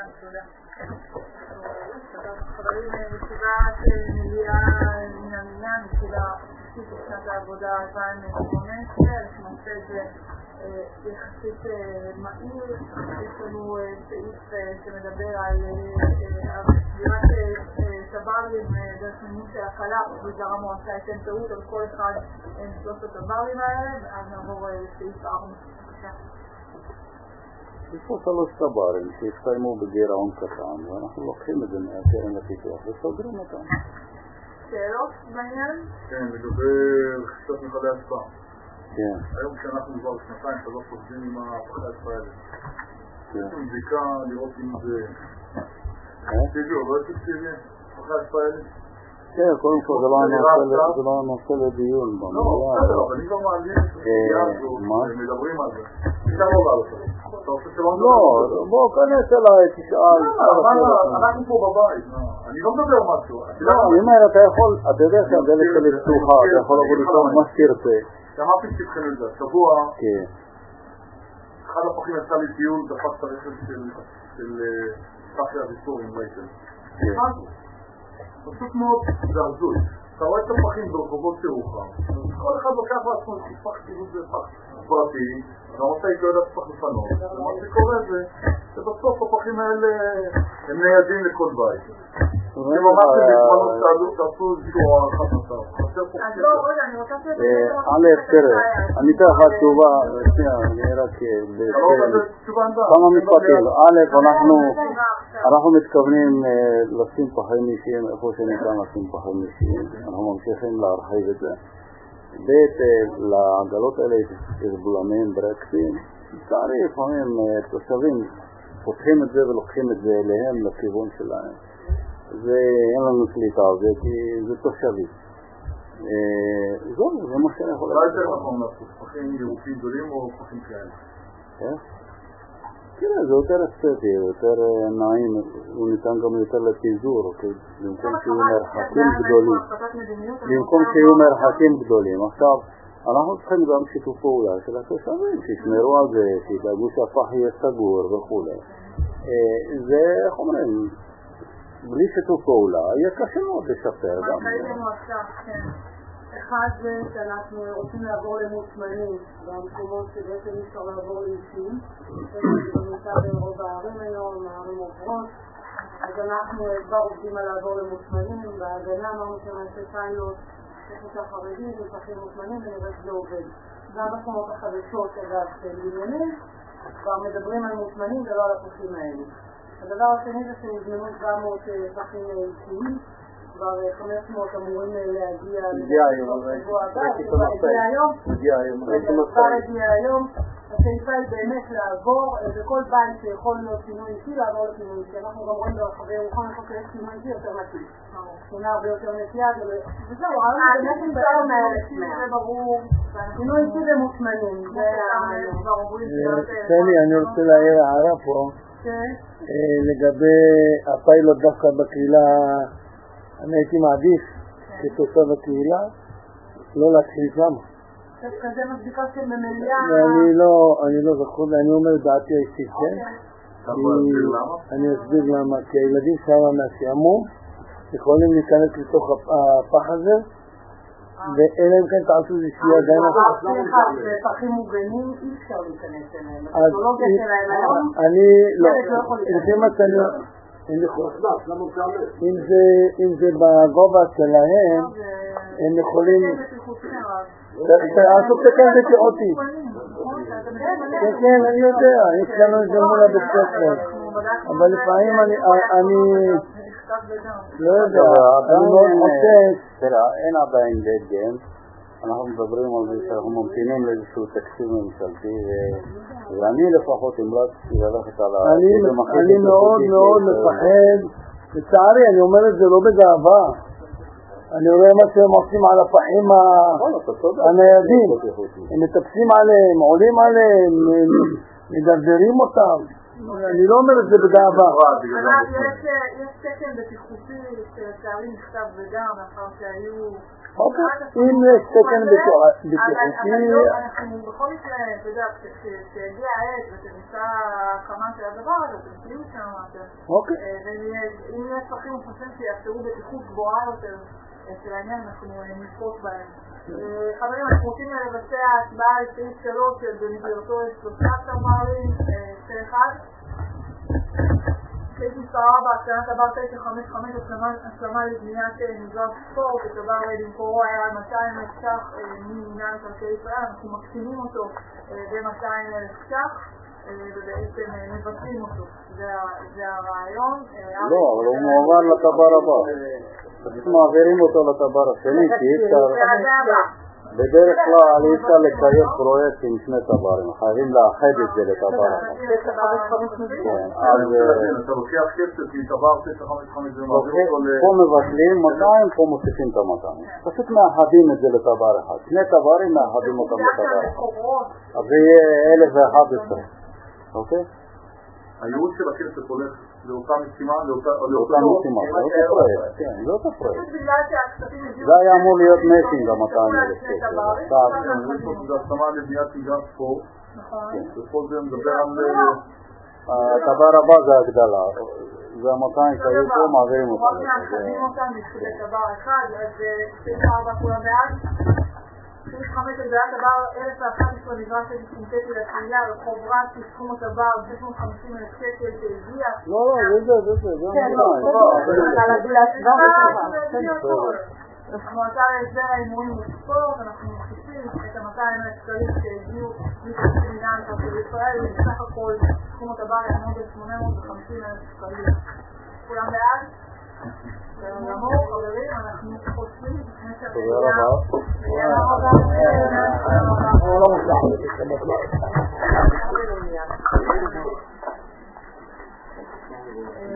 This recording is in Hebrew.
תודה. חברים, ישיבה שמגיעה מן המניין, ישיבה עסקית בשנת העבודה 2015, למעשה זה יחסית מהיר. יש לנו סעיף שמדבר על סגירת טברים דרך מימון של החל"ת, וגם המועצה ייתן טעות על כל אחד משלושת הטברים האלה, ואז נעבור לסעיף 4. יש פה 3 טברים שהסתיימו בגירעון קטן, ואנחנו לוקחים את זה מהקרן לפיתוח וסוגרים אותם. שאלות בעניין? כן, לגבי רכישת מכלי אשפה. כן. היום כשאנחנו כבר 2-3 עובדים עם הפחי אשפה האלה. יש לנו בדיקה לראות אם זה אפקטיבי או לא אפקטיבי, פחי אשפה האלה? כן, קודם כל זה לא הנושא לדיון. לא, בסדר, אבל אני לא מעלים את הסוגיה הזאת, מדברים על זה. אפשר לא לעלות על זה. לא, בוא כנס אליי, תשאל. אנחנו פה בבית, אני לא מדבר משהו. אני אומר, אתה יודע שהדלת שלי פתוחה, אתה יכול לבוא לתוך מה שתרצה. שמעתי שתבחנו את זה, השבוע, כן. אחד הפכים יצא לי טיול, דפק את הרכב של סחי הוויסור עם רייטל. פשוט מאוד זרזוי. אתה רואה את הפכים ברחובות ירוחם, כל אחד לוקח לעצמו פח טיבות ופח פרטי, והמוצא איתו יודעת פח לפנות, ומה שקורה זה שבסוף הפחים האלה הם ניידים לכל בית. זה ממש בזמנות תעשו איזשהו הערכת מצב. אז לא, רגע, אני רוצה א', תראה, אני אתן לך תשובה, אני רק כמה משפטים. א', אנחנו מתכוונים לשים פחים אישיים איפה שניתן לשים פחים אישיים, אנחנו ממשיכים להרחיב את זה. ב', לעגלות האלה יש בולמים ברקסים, לצערי לפעמים תושבים פותחים את זה ולוקחים את זה אליהם לכיוון שלהם. אין לנו שליטה על זה כי זה תושבים. זה מה שאני יכול להגיד. לא יותר נכון לעשות פחים ירוקים גדולים או פחים כאלה? איך? תראה, זה יותר אסתטי, יותר נעים, הוא ניתן גם יותר לפיזור, במקום שיהיו מרחקים גדולים. עכשיו, אנחנו צריכים גם שיתוף פעולה של התושבים, שישמרו על זה, שידאגו שהפח יהיה סגור וכו'. זה, איך אומרים, בלי שיתוף פעולה, יהיה קשה מאוד לשפר גם. אחד זה שאנחנו רוצים לעבור למוצמנים במקומות שבעצם אפשר לעבור לאישים, זה נמצא ברוב הערים היום, הערים עוברות, אז אנחנו כבר עובדים על לעבור למוצמנים, בהגנה אמרנו שנעשה פיילוט, יש את החרדים, מפחים מוצמנים ונראה שזה עובד. גם בשכונות החדשות אגב של בניינים, כבר מדברים על מוצמנים ולא על הפחים האלה. הדבר השני זה שנזמנו 700 פחים אישיים, כבר 500 אמורים להגיע לשבוע הבא, הגיע היום. השאיפה היא באמת לעבור בכל בית שיכול להיות שינוי אישי, לעבור לשינוי אישי. אנחנו גם רואים ברחבי ירוחם שיש שינוי אישי יותר נקי. שונה הרבה יותר נקייה, וזהו, זה ברור. שינוי אישי ומוצמנים. סלי, אני רוצה להעיר הערה פה לגבי הפיילוט דווקא בקהילה. אני הייתי מעדיף כתושב הקהילה לא להתחיל שם. כזה מבדיקה של ממליה? אני לא זכור, אני אומר דעתי האישית, כן? אני אסביר למה. כי הילדים שם מהשעמום יכולים להיכנס לתוך הפח הזה, ואלה אם כן תעשו איזושהי עדיין. פחים מוגנים אי אפשר להיכנס אליהם. הטכנולוגיה שלהם היום? אני לא. לפי מה שאני... אם זה בגובה שלהם, הם יכולים... תעשו תקן בטיחותי. כן, אני יודע, יש לנו את זה מול הבית ספר. אבל לפעמים אני לא יודע, אני מאוד חושש. תראה, אין עדיין דגם. אנחנו מדברים על זה שאנחנו ממתינים לאיזשהו תקציב ממשלתי, ואני לפחות המלץ ללכת על אני מאוד מאוד מפחד, לצערי, אני אומר את זה לא בגאווה, אני רואה מה שהם עושים על הפחים הניידים, הם מטפסים עליהם, עולים עליהם, מדרדרים אותם, אני לא אומר את זה בגאווה. יש תקן בטיחותי שצערי נכתב וגם מאחר שהיו... אם יש תקן בטיחותי... אנחנו בכל מקרה, אתה יודע, כשהגיע העת ותנסה הקמה של הדבר הזה, אתם תהיו שם, ואם יש פחים וחושבים שיאפשרו בטיחות גבוהה יותר של העניין, אנחנו נשפוט בהם. חברים, אנחנו רוצים לבצע הצבעה על סעיף 3 שבמסגרתו יש 3 תמרים, אחד. סעיף מספר 4, הקטנת תבר 955, השלמה לבניית מגרש ספורט, התבר למקורו היה על 200,000 ש"ח ממינהל מקרקעי ישראל, אנחנו מקטינים אותו ב-200,000 ש"ח ובעצם מבצעים אותו, זה הרעיון. לא, אבל הוא מועבר לתבר הבא. אנחנו מעבירים אותו לתבר השני, כי בדרך כלל אי אפשר לקיים פרויקט עם שני תברים, חייבים לאחד את זה לתבר הבא. אתה לוקח כסף מתבר 955 ומעביר אותו פה מבטלים 200, פה מוסיפים את ה-200. פשוט מאחדים את זה לתבר אחד. שני תברים מאחדים אותם לתבר אחד. אז זה יהיה 1,011. אוקיי? הייעוד של הכסף הולך לאותה משימה, לאותה משימה, זה אותו פרויקט. זה היה אמור להיות משינג ה-200,000 שקל. זה השלמה לבניית מגרש ספורט, ופה זה מדבר על... הדבר הבא זה הגדלה, זה ה-200 שהיו פה, מעבירים אותם. מאחדים אותם בשביל דבר אחד, אז סעיף 4 כולם בעד. סעיף 5 הגדלת דבר 1,011 מגרש סינתטי לקהילה, רחוב רץ, סכום הטבר 650,000 שקל שהגיע. לא, זה המועצה להסדר ההימורים בספורט, אנחנו מוסיפים את ה-200,000 שקלים שהגיעו מתקציב מינהל מקרקעי ישראל, ובסך הכל סכום הטבר יעמוד על 850,000 שקלים. כולם בעד? נמור, חברים, אנחנו חושבים תודה רבה. תודה רבה.